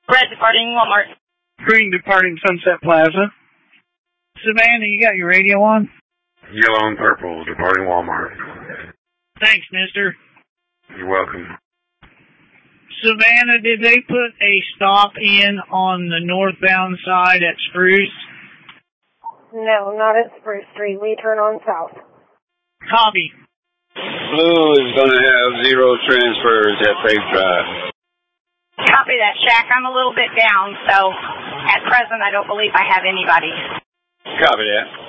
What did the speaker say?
Red departing Walmart. Green departing Sunset Plaza. Savannah, you got your radio on? Yellow and purple departing Walmart. Thanks, mister. You're welcome. Savannah, did they put a stop in on the northbound side at Spruce? No, not at Spruce Street. We turn on south. Copy. Blue is going to have 0 transfers at Faith Drive. Copy that, Shaq. I'm a little bit down, so at present I don't believe I have anybody. Copy that.